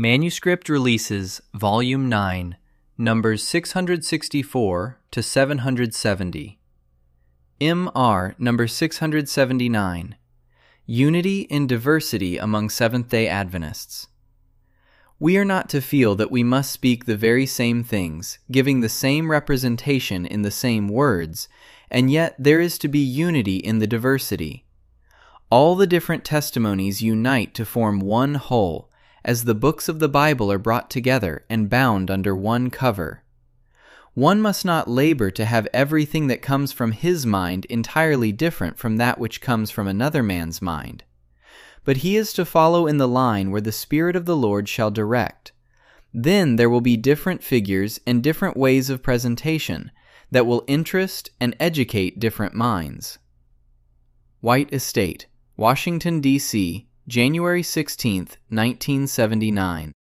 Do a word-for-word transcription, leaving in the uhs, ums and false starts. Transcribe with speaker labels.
Speaker 1: Manuscript Releases, Volume nine, numbers six hundred sixty-four to seven hundred seventy. M R number six hundred seventy-nine. Unity in Diversity Among Seventh-day Adventists. We are not to feel that we must speak the very same things, giving the same representation in the same words, and yet there is to be unity in the diversity. All the different testimonies unite to form one whole, as the books of the Bible are brought together and bound under one cover. One must not labor to have everything that comes from his mind entirely different from that which comes from another man's mind. But he is to follow in the line where the Spirit of the Lord shall direct. Then there will be different figures and different ways of presentation that will interest and educate different minds. White Estate, Washington, D C, January sixteenth, nineteen seventy-nine.